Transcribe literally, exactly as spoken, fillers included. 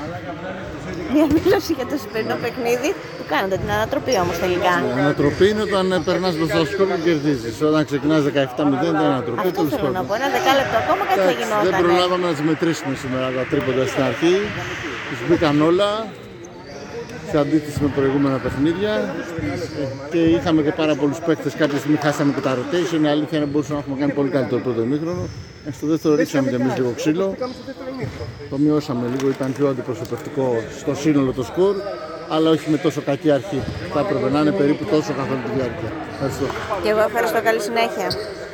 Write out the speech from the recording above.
Μια δήλωση για το σημερινό παιχνίδι που κάνατε, την ανατροπή όμως τελικά. Η ανατροπή είναι όταν περνάς μπροστά στο σκορ και κερδίζεις. Όταν ξεκινάς δεκαεπτά μηδέν είναι ανατροπή. Αυτό θέλω να πω. Ένα δεκάλεπτο ακόμα κάτι θα γινόταν. Δεν προλάβαμε να τις μετρήσουμε σήμερα τα τρίποντα στην αρχή. Τους μπήκαν όλα σε αντίθεση με προηγούμενα παιχνίδια και είχαμε και πάρα πολλούς παίκτες. Κάποια στιγμή χάσαμε και τα rotation. Η αλήθεια είναι ότι μπορούσαμε να έχουμε κάνει πολύ καλύτερο πρώτο ημίχρονο. Στο δεύτερο ρίξαμε και εμείς λίγο ξύλο. Το μειώσαμε λίγο, ήταν πιο αντιπροσωπευτικό στο σύνολο το σκορ, αλλά όχι με τόσο κακή αρχή. Θα έπρεπε να είναι περίπου τόσο καθ' όλη τη διάρκεια. Ευχαριστώ. Και εγώ ευχαριστώ, καλή συνέχεια.